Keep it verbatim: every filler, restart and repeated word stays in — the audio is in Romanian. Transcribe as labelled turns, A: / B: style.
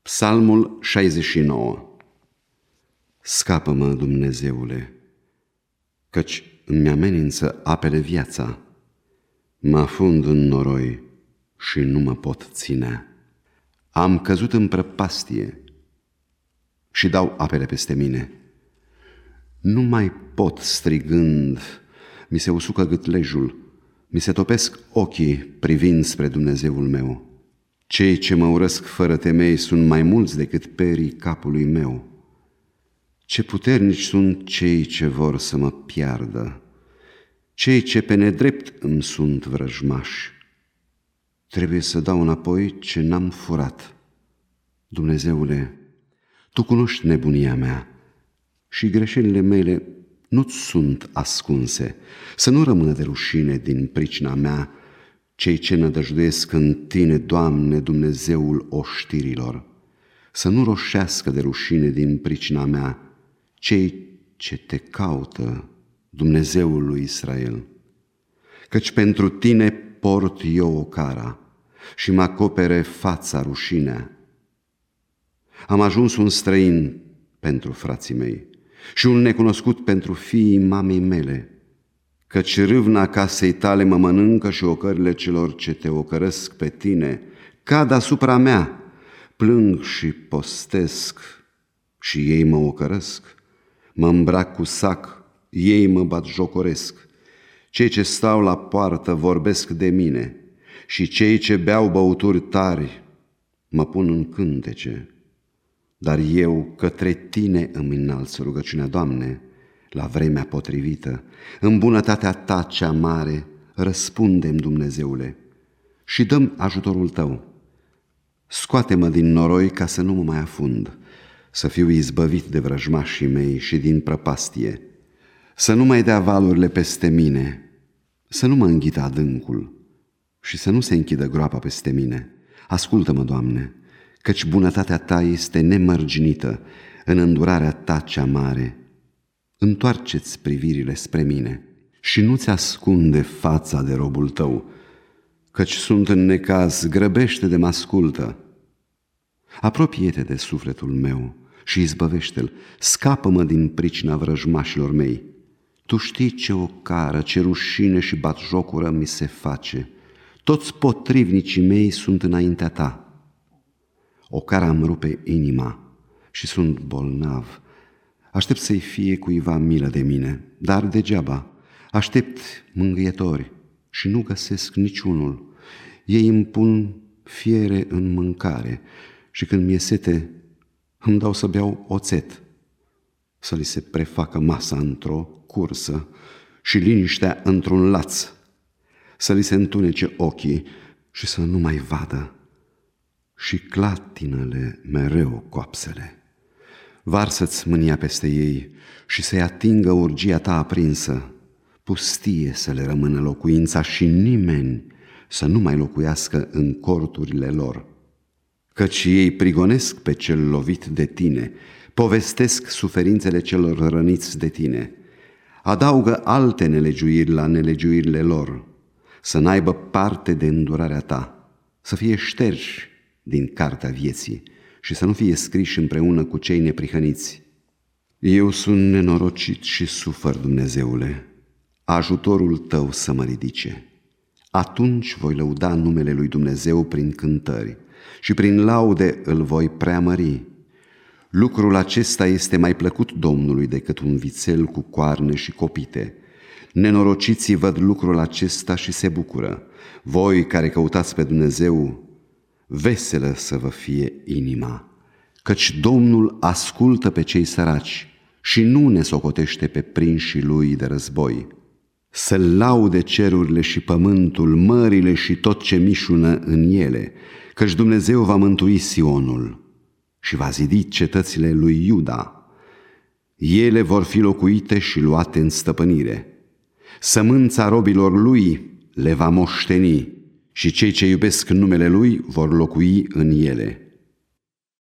A: Psalmul șaizeci și nouă. Scapă-mă, Dumnezeule, căci îmi amenință apele viața. Mă afund în noroi și nu mă pot ține. Am căzut în prăpastie și dau apele peste mine. Nu mai pot, strigând, mi se usucă gâtlejul, mi se topesc ochii privind spre Dumnezeul meu. Cei ce mă urăsc fără temei sunt mai mulți decât perii capului meu. Ce puternici sunt cei ce vor să mă piardă, cei ce pe nedrept îmi sunt vrăjmași. Trebuie să dau înapoi ce n-am furat. Dumnezeule, Tu cunoști nebunia mea și greșelile mele nu-ți sunt ascunse. Să nu rămână de rușine din pricina mea cei ce nădăjduiesc în Tine, Doamne, Dumnezeul oștirilor. Să nu roșească de rușine din pricina mea cei ce Te caută, Dumnezeul lui Israel. Căci pentru Tine port eu ocara și mă acopere fața rușinea. Am ajuns un străin pentru frații mei și un necunoscut pentru fiii mamei mele, căci râvna casei Tale mă mănâncă și ocările celor ce Te ocărăsc pe Tine cad asupra mea. Plâng și postesc și ei mă ocărăsc. Mă îmbrac cu sac, ei mă batjocoresc. Cei ce stau la poartă vorbesc de mine și cei ce beau băuturi tari mă pun în cântece. Dar eu către Tine îmi înalț rugăciunea, Doamne, la vremea potrivită. În bunătatea Ta cea mare răspundem, Dumnezeule, și dăm ajutorul Tău. Scoate-mă din noroi ca să nu mă mai afund, să fiu izbăvit de vrăjmașii mei și din prăpastie, să nu mai dea valurile peste mine, să nu mă înghită adâncul și să nu se închidă groapa peste mine. Ascultă-mă, Doamne, căci bunătatea Ta este nemărginită în îndurarea Ta cea mare. Întoarce-ți privirile spre mine și nu-ți ascunde fața de robul Tău, căci sunt în necaz, grăbește de mă ascultă. Apropie-te de sufletul meu și izbăvește-l, scapă-mă din pricina vrăjmașilor mei. Tu știi ce ocară, ce rușine și batjocură mi se face. Toți potrivnicii mei sunt înaintea Ta. Ocara îmi rupe inima și sunt bolnav. Aștept să-i fie cuiva milă de mine, dar degeaba. Aștept mângâietori și nu găsesc niciunul. Ei îmi pun fiere în mâncare și când mi-e sete îmi dau să beau oțet, să li se prefacă masa într-o cursă și liniștea într-un laț, să li se întunece ochii și să nu mai vadă și clatină-le mereu coapsele. Varsă-ți mânia peste ei și să-i atingă urgia Ta aprinsă. Pustie să le rămână locuința și nimeni să nu mai locuiască în corturile lor. Căci ei prigonesc pe cel lovit de Tine, povestesc suferințele celor răniți de Tine, adaugă alte nelegiuiri la nelegiuirile lor, să n-aibă parte de îndurarea Ta, să fie șterși din cartea vieții și să nu fie scriși împreună cu cei neprihăniți. Eu sunt nenorocit și sufăr, Dumnezeule, ajutorul Tău să mă ridice. Atunci voi lăuda numele lui Dumnezeu prin cântări și prin laude îl voi preamări. Lucrul acesta este mai plăcut Domnului decât un vițel cu coarne și copite. Nenorociții văd lucrul acesta și se bucură. Voi care căutați pe Dumnezeu, veselă să vă fie inima, căci Domnul ascultă pe cei săraci și nu ne socotește pe prinșii Lui de război. Să laude cerurile și pământul, mările și tot ce mișună în ele, căci Dumnezeu va mântui Sionul și va zidi cetățile lui Iuda. Ele vor fi locuite și luate în stăpânire. Sămânța robilor Lui le va moșteni și cei ce iubesc numele Lui vor locui în ele.